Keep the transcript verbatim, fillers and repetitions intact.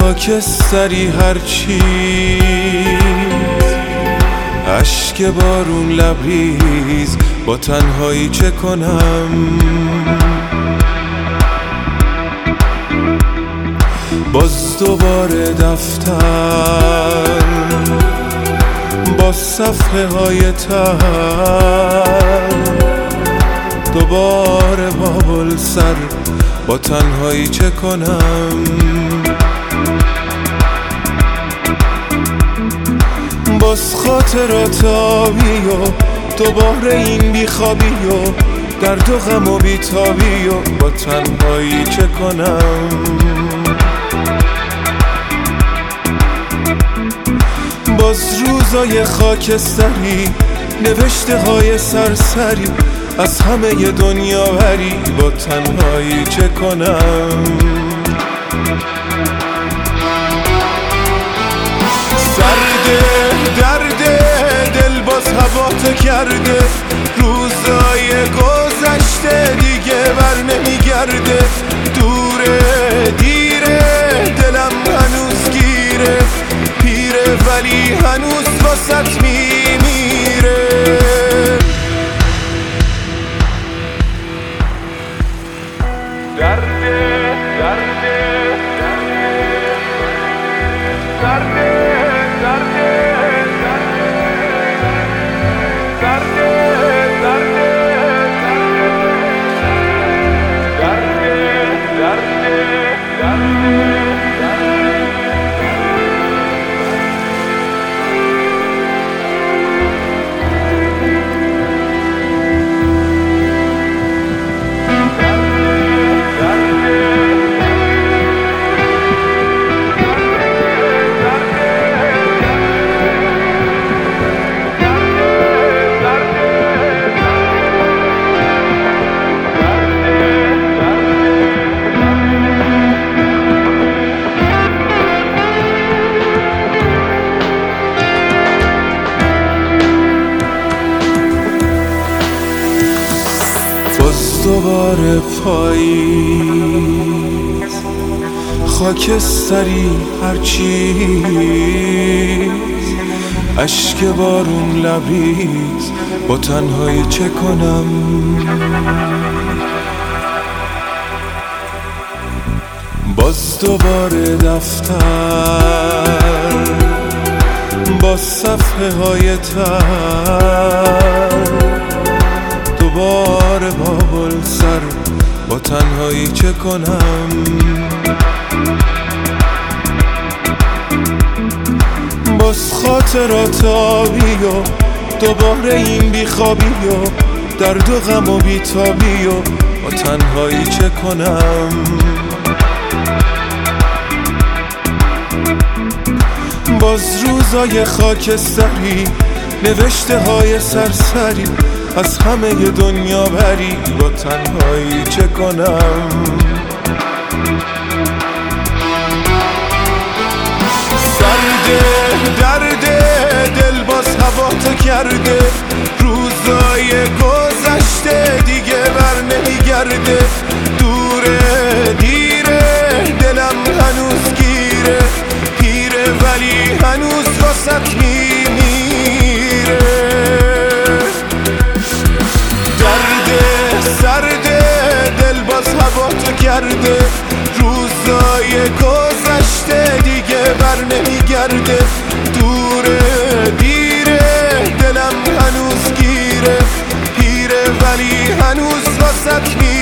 خاکستری هرچی اشک بارون لبریز با تنهایی چه کنم؟ باز دوباره دفتر با صفحه های تر، دوباره بابل سر با تنهایی چه کنم؟ باز خاطرات آبی و دوباره این بیخوابی و درد و غم و بیتابی و با تنهایی چه کنم؟ باز روزای خاکستری، نوشته های سرسری از همه دنیا بری با تنهایی چه کنم؟ سرده درده دل باز هوا کرده، روزای گذشته دیگه بر نمیگرده، دوره دیره دلم هنوز گیره، پیره ولی هنوز واسط میمیره. درده درده درده درده دوباره پاییز خاکستری هرچیز اشک بارون لبریز با تنهایی چه کنم؟ باز دوباره دفتر با صفحه های تر، دوباره بابل سر با تنهایی چه کنم؟ باز خاطرات آبی و دوباره این بیخوابی و درد و غم و بیتابی و با تنهایی چه کنم؟ باز روزای خاکستری، نوشته های سرسری از همه دنیا بری با تنهایی چه کنم؟ سرده درده دل باز هوا کرده، روزای گذشته دیگه بر نمیگرده، دوره دیره دلم هنوز گیره، پیره ولی هنوز واسط میمیره. سرده دل باز هوا کرده، روزای گذشته دیگه بر نمیگرده، دوره دیره دلم هنوز گیره، پیره ولی هنوز واسط میمیره.